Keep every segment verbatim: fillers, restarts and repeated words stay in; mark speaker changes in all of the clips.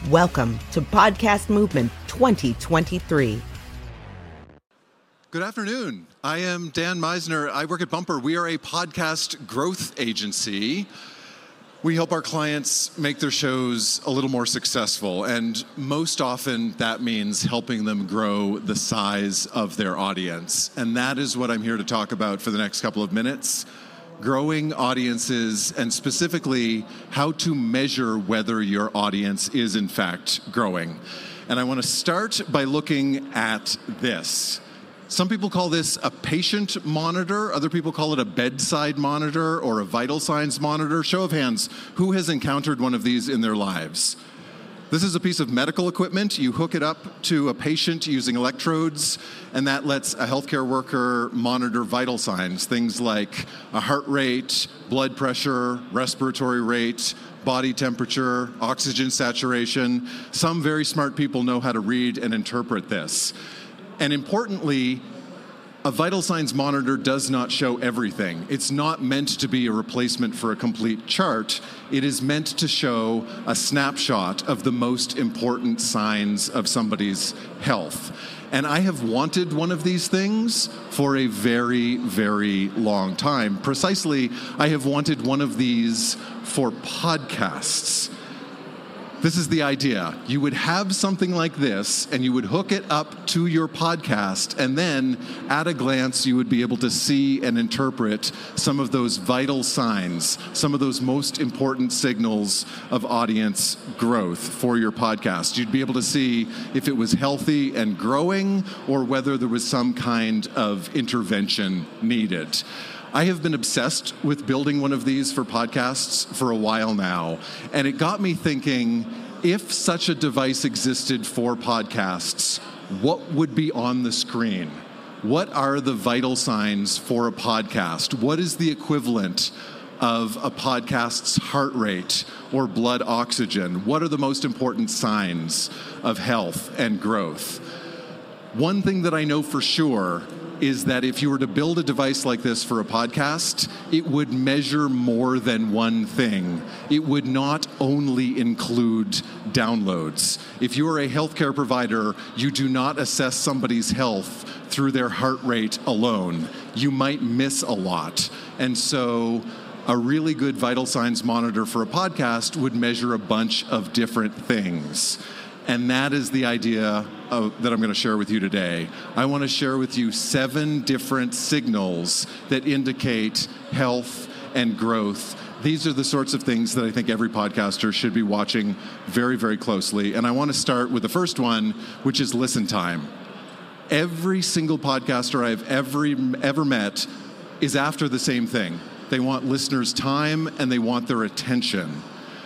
Speaker 1: Welcome to Podcast Movement twenty twenty-three.
Speaker 2: Good afternoon. I am Dan Meisner. I work at Bumper. We are a podcast growth agency. We help our clients make their shows a little more successful, and most often that means helping them grow the size of their audience. And that is what I'm here to talk about for the next couple of minutes. Growing audiences, and specifically how to measure whether your audience is in fact growing. And I want to start by looking at this. Some people call this a patient monitor. Other people call it a bedside monitor or a vital signs monitor. Show of hands, who has encountered one of these in their lives? This is a piece of medical equipment. You hook it up to a patient using electrodes, and that lets a healthcare worker monitor vital signs, things like a heart rate, blood pressure, respiratory rate, body temperature, oxygen saturation. Some very smart people know how to read and interpret this. And importantly, a vital signs monitor does not show everything. It's not meant to be a replacement for a complete chart. It is meant to show a snapshot of the most important signs of somebody's health. And I have wanted one of these things for a very, very long time. Precisely, I have wanted one of these for podcasts. This is the idea. You would have something like this, and you would hook it up to your podcast, and then at a glance, you would be able to see and interpret some of those vital signs, some of those most important signals of audience growth for your podcast. You'd be able to see if it was healthy and growing, or whether there was some kind of intervention needed. I have been obsessed with building one of these for podcasts for a while now, and it got me thinking, if such a device existed for podcasts, what would be on the screen? What are the vital signs for a podcast? What is the equivalent of a podcast's heart rate or blood oxygen? What are the most important signs of health and growth? One thing that I know for sure is that if you were to build a device like this for a podcast, it would measure more than one thing. It would not only include downloads. If you are a healthcare provider, you do not assess somebody's health through their heart rate alone. You might miss a lot. And so a really good vital signs monitor for a podcast would measure a bunch of different things. And that is the idea of, that I'm going to share with you today. I want to share with you seven different signals that indicate health and growth. These are the sorts of things that I think every podcaster should be watching very, very closely. And I want to start with the first one, which is listen time. Every single podcaster I've ever, ever met is after the same thing. They want listeners' time and they want their attention.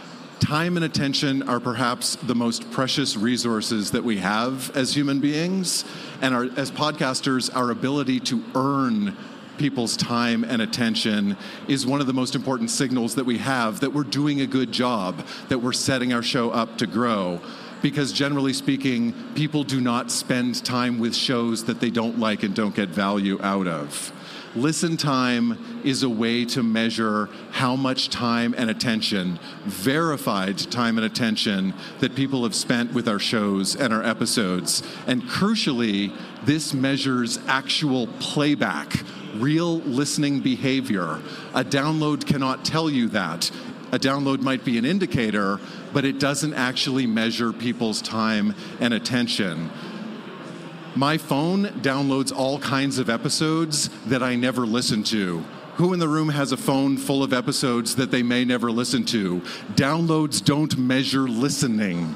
Speaker 2: Time and attention are perhaps the most precious resources that we have as human beings. And our, as podcasters, our ability to earn people's time and attention is one of the most important signals that we have that we're doing a good job, that we're setting our show up to grow. Because generally speaking, people do not spend time with shows that they don't like and don't get value out of. Listen time is a way to measure how much time and attention, verified time and attention, that people have spent with our shows and our episodes. And crucially, this measures actual playback, real listening behavior. A download cannot tell you that. A download might be an indicator, but it doesn't actually measure people's time and attention. My phone downloads all kinds of episodes that I never listen to. Who in the room has a phone full of episodes that they may never listen to? Downloads don't measure listening.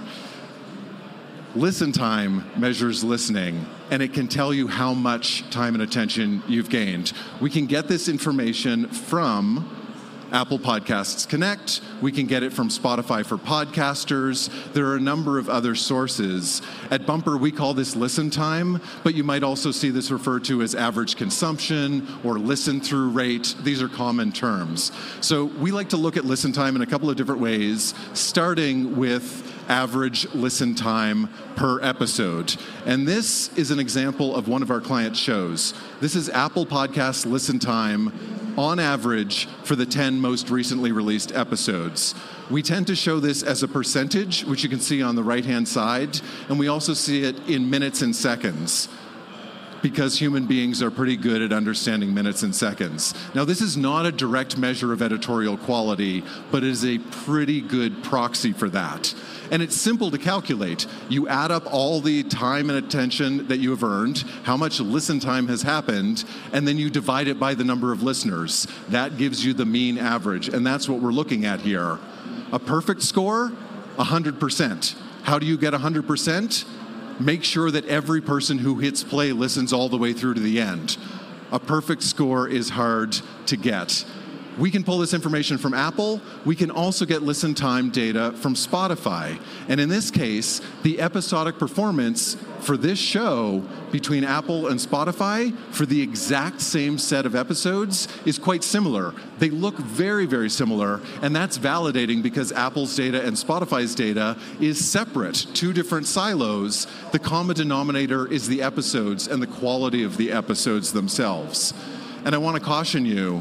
Speaker 2: Listen time measures listening, and it can tell you how much time and attention you've gained. We can get this information from Apple Podcasts Connect. We can get it from Spotify for podcasters. There are a number of other sources. At Bumper, we call this listen time, but you might also see this referred to as average consumption or listen through rate. These are common terms. So we like to look at listen time in a couple of different ways, starting with average listen time per episode. And this is an example of one of our client shows. This is Apple Podcasts listen time on average for the ten most recently released episodes. We tend to show this as a percentage, which you can see on the right-hand side, and we also see it in minutes and seconds, because human beings are pretty good at understanding minutes and seconds. Now, this is not a direct measure of editorial quality, but it is a pretty good proxy for that. And it's simple to calculate. You add up all the time and attention that you have earned, how much listen time has happened, and then you divide it by the number of listeners. That gives you the mean average, and that's what we're looking at here. A perfect score, one hundred percent. How do you get one hundred percent? Make sure that every person who hits play listens all the way through to the end. A perfect score is hard to get. We can pull this information from Apple. We can also get listen time data from Spotify. And in this case, the episodic performance for this show between Apple and Spotify for the exact same set of episodes is quite similar. They look very, very similar, and that's validating because Apple's data and Spotify's data is separate, two different silos. The common denominator is the episodes and the quality of the episodes themselves. And I want to caution you,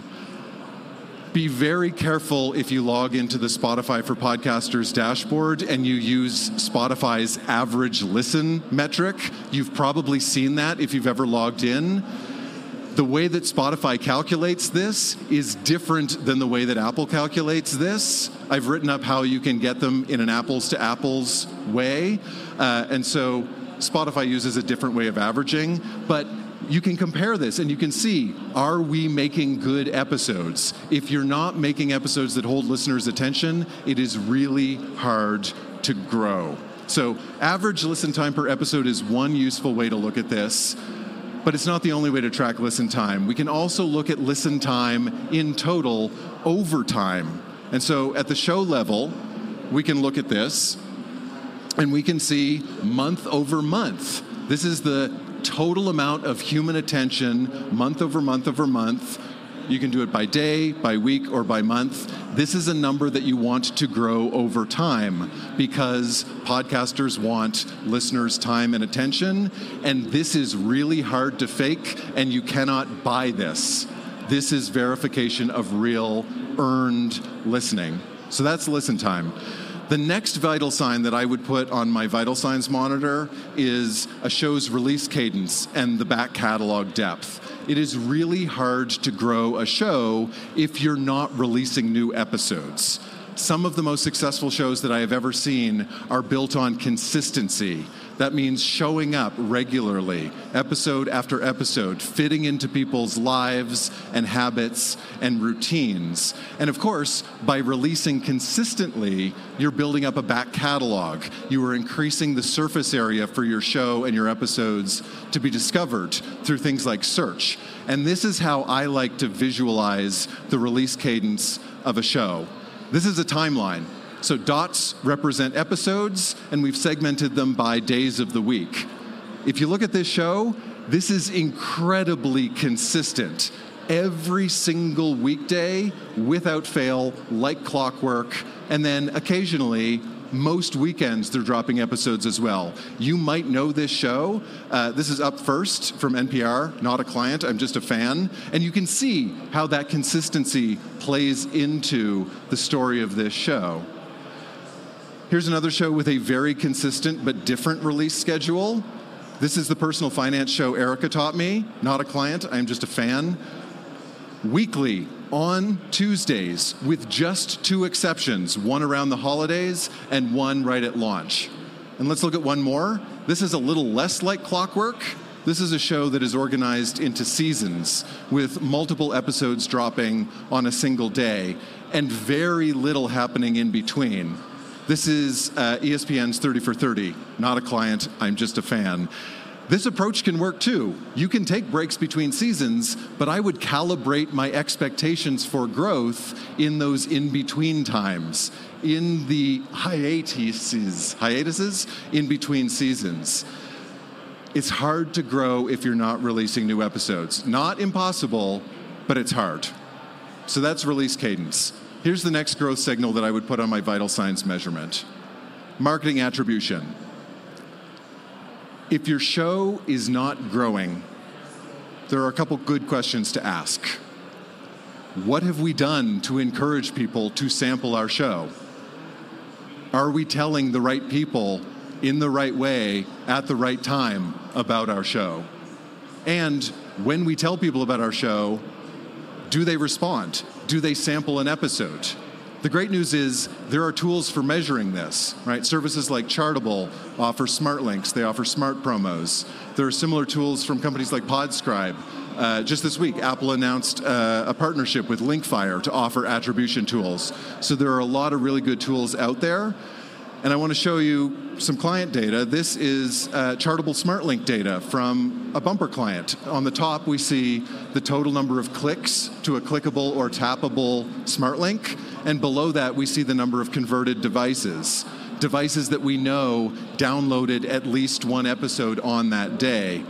Speaker 2: be very careful if you log into the Spotify for Podcasters dashboard and you use Spotify's average listen metric. You've probably seen that if you've ever logged in. The way that Spotify calculates this is different than the way that Apple calculates this. I've written up how you can get them in an apples to apples way. Uh, and so Spotify uses a different way of averaging, but you can compare this and you can see, are we making good episodes? If you're not making episodes that hold listeners' attention, it is really hard to grow. So average listen time per episode is one useful way to look at this, but it's not the only way to track listen time. We can also look at listen time in total over time. And so at the show level, we can look at this and we can see month over month. This is the total amount of human attention, month over month over month. You can do it by day, by week, or by month. This is a number that you want to grow over time because podcasters want listeners' time and attention, and this is really hard to fake, and you cannot buy this. This is verification of real earned listening. So that's listen time. The next vital sign that I would put on my vital signs monitor is a show's release cadence and the back catalog depth. It is really hard to grow a show if you're not releasing new episodes. Some of the most successful shows that I have ever seen are built on consistency. That means showing up regularly, episode after episode, fitting into people's lives and habits and routines. And of course, by releasing consistently, you're building up a back catalog. You are increasing the surface area for your show and your episodes to be discovered through things like search. And this is how I like to visualize the release cadence of a show. This is a timeline. So dots represent episodes, and we've segmented them by days of the week. If you look at this show, this is incredibly consistent. Every single weekday, without fail, like clockwork, and then occasionally, most weekends, they're dropping episodes as well. You might know this show. Uh, this is Up First from N P R, not a client, I'm just a fan. And you can see how that consistency plays into the story of this show. Here's another show with a very consistent but different release schedule. This is the personal finance show Erica taught me, not a client, I'm just a fan. Weekly on Tuesdays with just two exceptions, one around the holidays and one right at launch. And let's look at one more. This is a little less like clockwork. This is a show that is organized into seasons with multiple episodes dropping on a single day and very little happening in between. This is uh, E S P N's thirty for thirty, not a client, I'm just a fan. This approach can work too. You can take breaks between seasons, but I would calibrate my expectations for growth in those in-between times, in the hiatuses, hiatuses in between seasons. It's hard to grow if you're not releasing new episodes. Not impossible, but it's hard. So that's release cadence. Here's the next growth signal that I would put on my vital signs measurement. Marketing attribution. If your show is not growing, there are a couple good questions to ask. What have we done to encourage people to sample our show? Are we telling the right people in the right way at the right time about our show? And when we tell people about our show, do they respond? Do they sample an episode? The great news is there are tools for measuring this, right? Services like Chartable offer smart links. They offer smart promos. There are similar tools from companies like Podscribe. Uh, just this week, Apple announced uh, a partnership with Linkfire to offer attribution tools. So there are a lot of really good tools out there. And I want to show you some client data. This is uh, Chartable SmartLink data from a Bumper client. On the top, we see the total number of clicks to a clickable or tappable SmartLink. And below that, we see the number of converted devices. Devices that we know downloaded at least one episode on that day.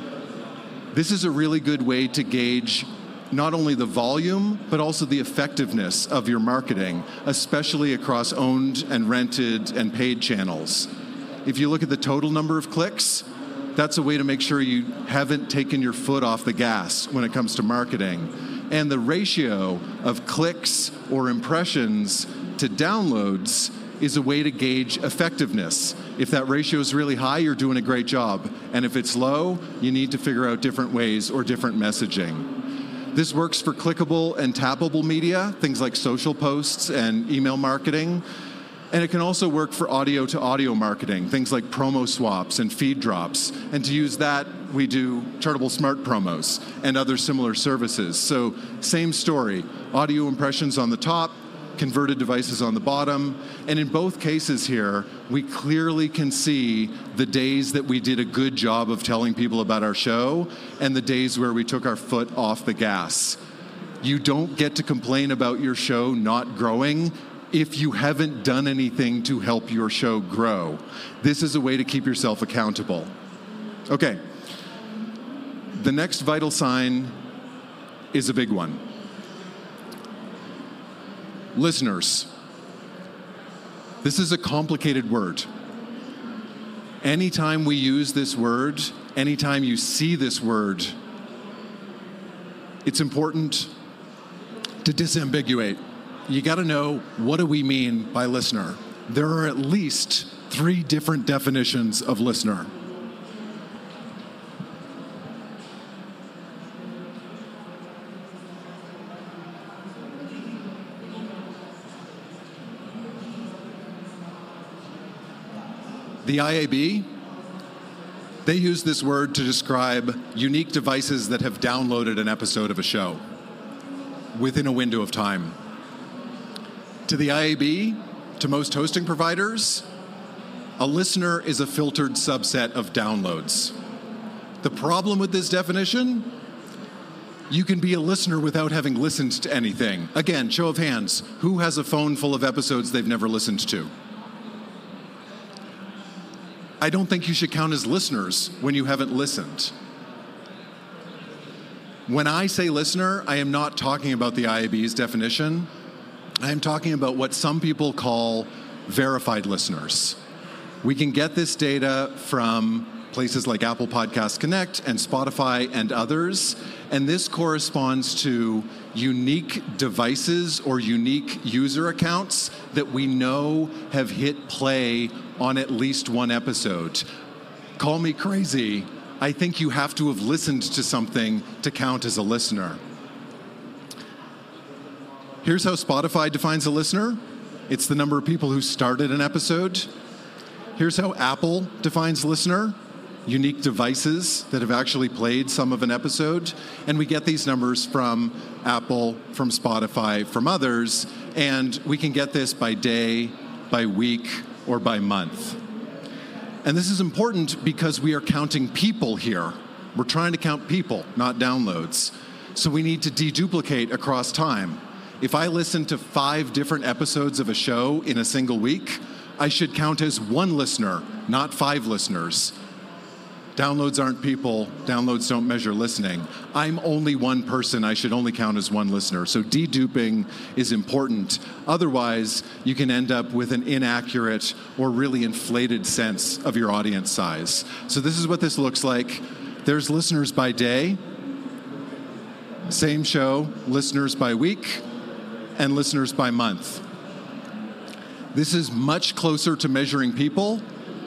Speaker 2: This is a really good way to gauge not only the volume, but also the effectiveness of your marketing, especially across owned and rented and paid channels. If you look at the total number of clicks, that's a way to make sure you haven't taken your foot off the gas when it comes to marketing. And the ratio of clicks or impressions to downloads is a way to gauge effectiveness. If that ratio is really high, you're doing a great job. And if it's low, you need to figure out different ways or different messaging. This works for clickable and tappable media, things like social posts and email marketing. And it can also work for audio to audio marketing, things like promo swaps and feed drops. And to use that, we do Chartable Smart Promos and other similar services. So same story, audio impressions on the top, converted devices on the bottom. And in both cases here, we clearly can see the days that we did a good job of telling people about our show and the days where we took our foot off the gas. You don't get to complain about your show not growing if you haven't done anything to help your show grow. This is a way to keep yourself accountable. Okay. The next vital sign is a big one. Listeners. This is a complicated word. Anytime we use this word, anytime you see this word, it's important to disambiguate. You got to know, what do we mean by listener? There are at least three different definitions of listener. The I A B, they use this word to describe unique devices that have downloaded an episode of a show within a window of time. To the I A B, to most hosting providers, a listener is a filtered subset of downloads. The problem with this definition, you can be a listener without having listened to anything. Again, show of hands, who has a phone full of episodes they've never listened to? I don't think you should count as listeners when you haven't listened. When I say listener, I am not talking about the I A B's definition. I am talking about what some people call verified listeners. We can get this data from places like Apple Podcasts Connect and Spotify and others, and this corresponds to unique devices or unique user accounts that we know have hit play on at least one episode. Call me crazy. I think you have to have listened to something to count as a listener. Here's how Spotify defines a listener. It's the number of people who started an episode. Here's how Apple defines listener. Unique devices that have actually played some of an episode. And we get these numbers from Apple, from Spotify, from others. And we can get this by day, by week, or by month. And this is important because we are counting people here. We're trying to count people, not downloads. So we need to deduplicate across time. If I listen to five different episodes of a show in a single week, I should count as one listener, not five listeners. Downloads aren't people. Downloads don't measure listening. I'm only one person. I should only count as one listener. So deduping is important. Otherwise, you can end up with an inaccurate or really inflated sense of your audience size. So this is what this looks like. There's listeners by day, same show, listeners by week, and listeners by month. This is much closer to measuring people,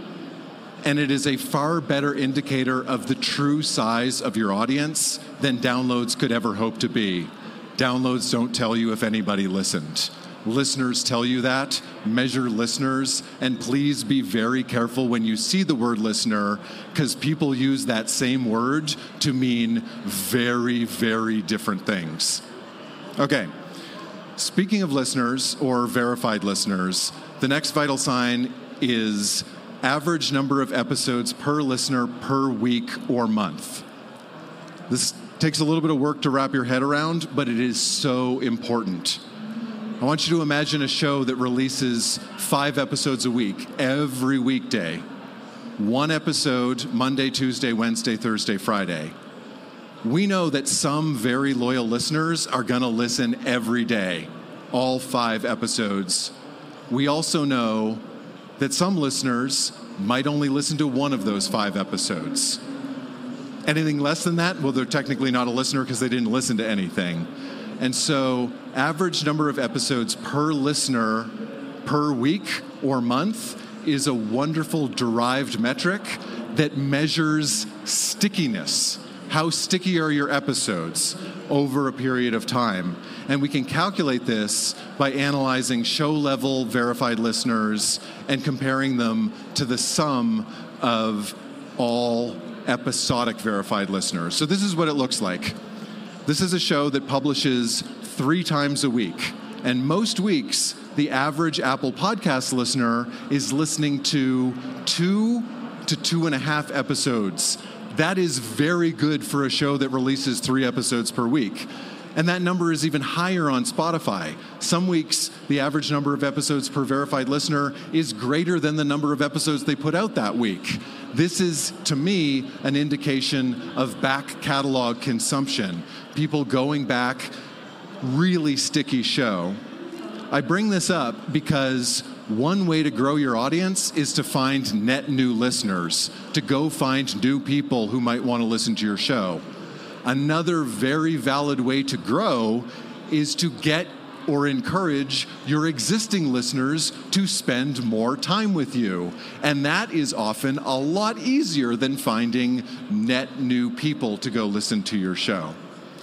Speaker 2: and it is a far better indicator of the true size of your audience than downloads could ever hope to be. Downloads don't tell you if anybody listened. Listeners tell you that. Measure listeners, and please be very careful when you see the word listener, because people use that same word to mean very, very different things. Okay, speaking of listeners or verified listeners, the next vital sign is average number of episodes per listener per week or month. This takes a little bit of work to wrap your head around, but it is so important. I want you to imagine a show that releases five episodes a week, every weekday. One episode, Monday, Tuesday, Wednesday, Thursday, Friday. We know that some very loyal listeners are going to listen every day, all five episodes. We also know that some listeners might only listen to one of those five episodes. Anything less than that, well, they're technically not a listener because they didn't listen to anything. And so, average number of episodes per listener per week or month is a wonderful derived metric that measures stickiness. How sticky are your episodes over a period of time? And we can calculate this by analyzing show-level verified listeners and comparing them to the sum of all episodic verified listeners. So this is what it looks like. This is a show that publishes three times a week. And most weeks, the average Apple Podcast listener is listening to two to two and a half episodes. That is very good for a show that releases three episodes per week. And that number is even higher on Spotify. Some weeks, the average number of episodes per verified listener is greater than the number of episodes they put out that week. This is, to me, an indication of back catalog consumption. People going back, really sticky show. I bring this up because one way to grow your audience is to find net new listeners, to go find new people who might want to listen to your show. Another very valid way to grow is to get or encourage your existing listeners to spend more time with you. And that is often a lot easier than finding net new people to go listen to your show.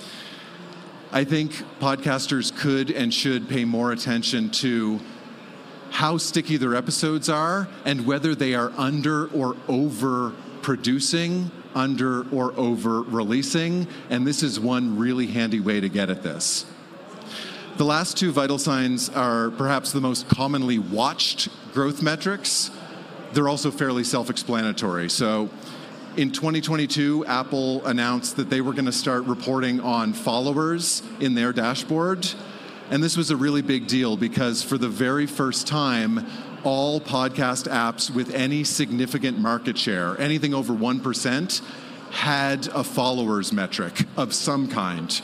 Speaker 2: I think podcasters could and should pay more attention to how sticky their episodes are and whether they are under or over producing, under or over releasing. And this is one really handy way to get at this. The last two vital signs are perhaps the most commonly watched growth metrics. They're also fairly self-explanatory. So in twenty twenty-two, Apple announced that they were going to start reporting on followers in their dashboard. And this was a really big deal because for the very first time, all podcast apps with any significant market share, anything over one percent, had a followers metric of some kind.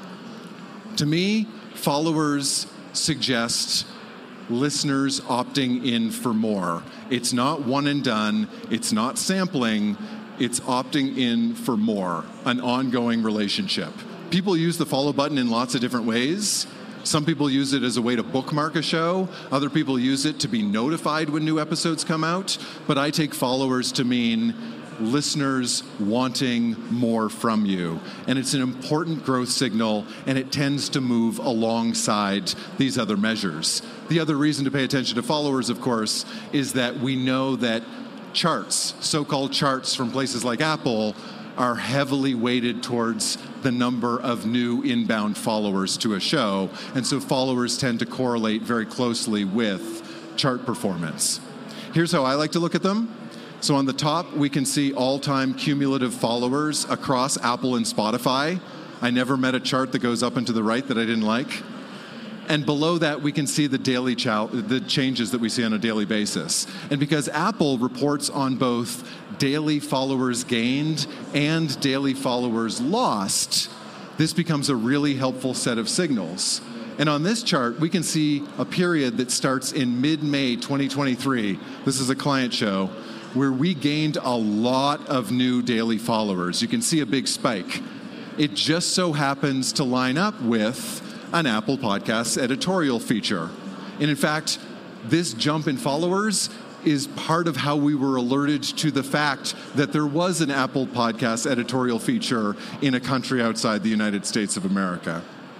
Speaker 2: To me, followers suggest listeners opting in for more. It's not one and done. It's not sampling. It's opting in for more, an ongoing relationship. People use the follow button in lots of different ways. Some people use it as a way to bookmark a show. Other people use it to be notified when new episodes come out. But I take followers to mean listeners wanting more from you. And it's an important growth signal, and it tends to move alongside these other measures. The other reason to pay attention to followers, of course, is that we know that charts, so-called charts from places like Apple, are heavily weighted towards the number of new inbound followers to a show. And so followers tend to correlate very closely with chart performance. Here's how I like to look at them. So on the top, we can see all-time cumulative followers across Apple and Spotify. I never met a chart that goes up and to the right that I didn't like. And below that, we can see the daily chow- the changes that we see on a daily basis. And because Apple reports on both daily followers gained and daily followers lost, this becomes a really helpful set of signals. And on this chart, we can see a period that starts in mid-May twenty twenty-three. This is a client show where we gained a lot of new daily followers. You can see a big spike. It just so happens to line up with an Apple Podcasts editorial feature. And in fact, this jump in followers is part of how we were alerted to the fact that there was an Apple Podcast editorial feature in a country outside the United States of America.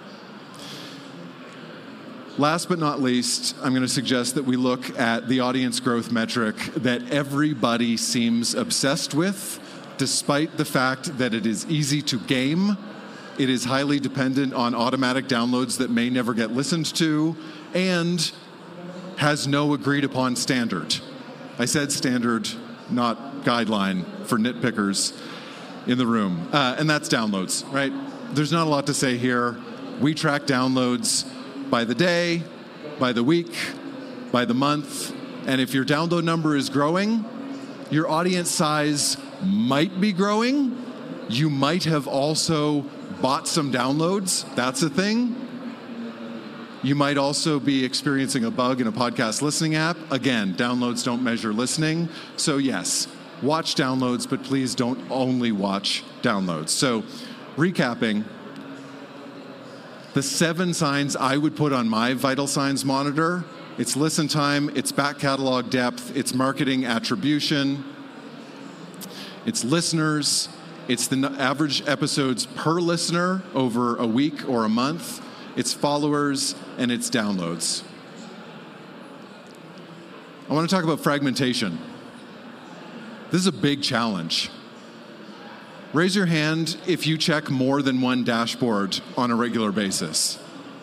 Speaker 2: Last but not least, I'm going to suggest that we look at the audience growth metric that everybody seems obsessed with, despite the fact that it is easy to game. It is highly dependent on automatic downloads that may never get listened to, and has no agreed upon standard. I said standard, not guideline for nitpickers in the room. Uh, and that's downloads, right? There's not a lot to say here. We track downloads by the day, by the week, by the month. And if your download number is growing, your audience size might be growing. You might have also bought some downloads. That's a thing. You might also be experiencing a bug in a podcast listening app. Again, downloads don't measure listening. So yes, watch downloads, but please don't only watch downloads. So recapping, the seven signs I would put on my vital signs monitor: it's listen time, it's back catalog depth, it's marketing attribution, it's listeners, it's the average episodes per listener over a week or a month, it's followers, and it's downloads. I want to talk about fragmentation. This is a big challenge. Raise your hand if you check more than one dashboard on a regular basis.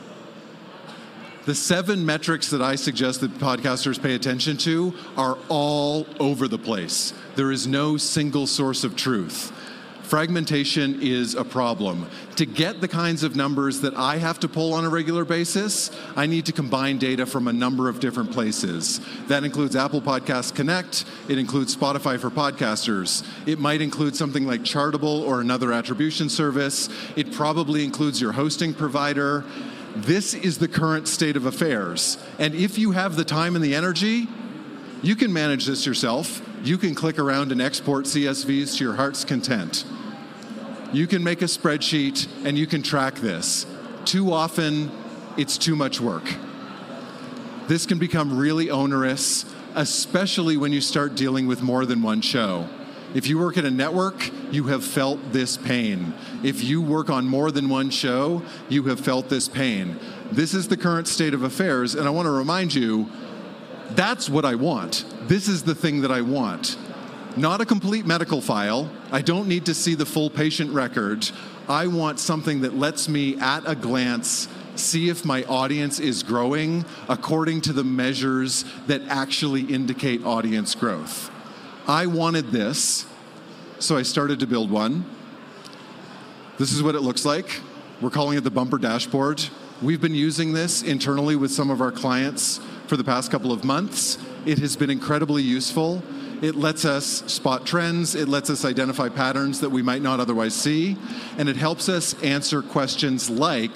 Speaker 2: The seven metrics that I suggest that podcasters pay attention to are all over the place. There is no single source of truth. Fragmentation is a problem. To get the kinds of numbers that I have to pull on a regular basis, I need to combine data from a number of different places. That includes Apple Podcasts Connect. It includes Spotify for Podcasters. It might include something like Chartable or another attribution service. It probably includes your hosting provider. This is the current state of affairs. And if you have the time and the energy, you can manage this yourself. You can click around and export C S Vs to your heart's content. You can make a spreadsheet and you can track this. Too often, it's too much work. This can become really onerous, especially when you start dealing with more than one show. If you work at a network, you have felt this pain. If you work on more than one show, you have felt this pain. This is the current state of affairs, and I want to remind you, that's what I want. This is the thing that I want. Not a complete medical file. I don't need to see the full patient record. I want something that lets me, at a glance, see if my audience is growing according to the measures that actually indicate audience growth. I wanted this, so I started to build one. This is what it looks like. We're calling it the Bumper Dashboard. We've been using this internally with some of our clients for the past couple of months. It has been incredibly useful. It lets us spot trends, it lets us identify patterns that we might not otherwise see, and it helps us answer questions like,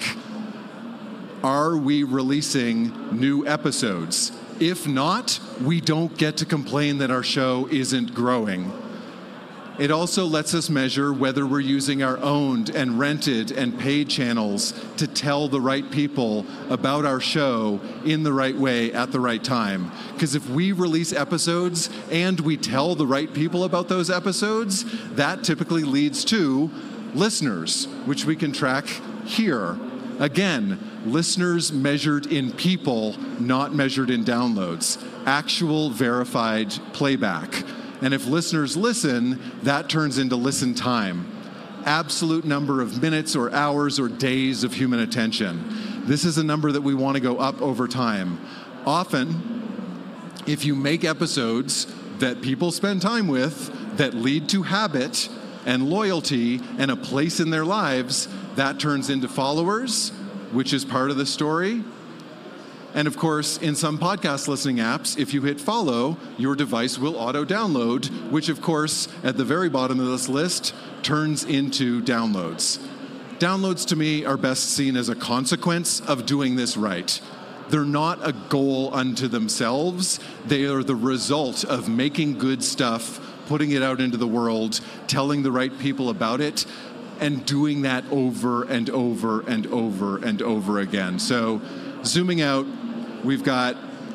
Speaker 2: are we releasing new episodes? If not, we don't get to complain that our show isn't growing. It also lets us measure whether we're using our owned and rented and paid channels to tell the right people about our show in the right way at the right time. Because if we release episodes and we tell the right people about those episodes, that typically leads to listeners, which we can track here. Again, listeners measured in people, not measured in downloads. Actual verified playback. And if listeners listen, that turns into listen time. Absolute number of minutes or hours or days of human attention. This is a number that we want to go up over time. Often, if you make episodes that people spend time with, that lead to habit and loyalty and a place in their lives, that turns into followers, which is part of the story. And of course, in some podcast listening apps, if you hit follow, your device will auto-download, which of course, at the very bottom of this list, turns into downloads. Downloads to me are best seen as a consequence of doing this right. They're not a goal unto themselves. They are the result of making good stuff, putting it out into the world, telling the right people about it, and doing that over and over and over and over again. So zooming out, we've got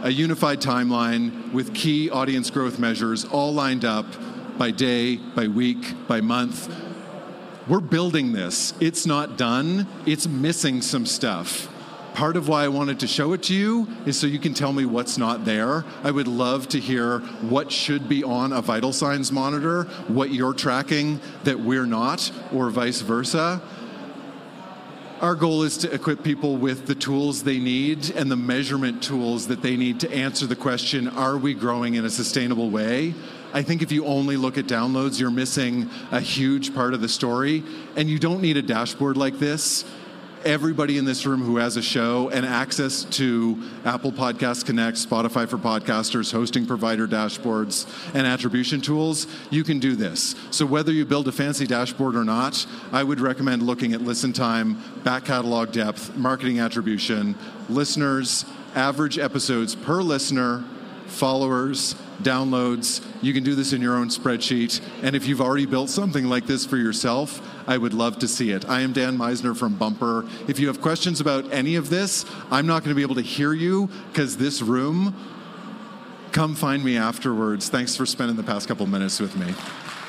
Speaker 2: a unified timeline with key audience growth measures all lined up by day, by week, by month. We're building this. It's not done. It's missing some stuff. Part of why I wanted to show it to you is so you can tell me what's not there. I would love to hear what should be on a vital signs monitor, what you're tracking that we're not, or vice versa. Our goal is to equip people with the tools they need and the measurement tools that they need to answer the question, are we growing in a sustainable way? I think if you only look at downloads, you're missing a huge part of the story, and you don't need a dashboard like this. Everybody in this room who has a show and access to Apple Podcasts Connect, Spotify for Podcasters, hosting provider dashboards, and attribution tools, you can do this. So whether you build a fancy dashboard or not, I would recommend looking at listen time, back catalog depth, marketing attribution, listeners, average episodes per listener, followers, downloads. You can do this in your own spreadsheet. And if you've already built something like this for yourself, I would love to see it. I am Dan Meisner from Bumper. If you have questions about any of this, I'm not going to be able to hear you because this room, come find me afterwards. Thanks for spending the past couple minutes with me.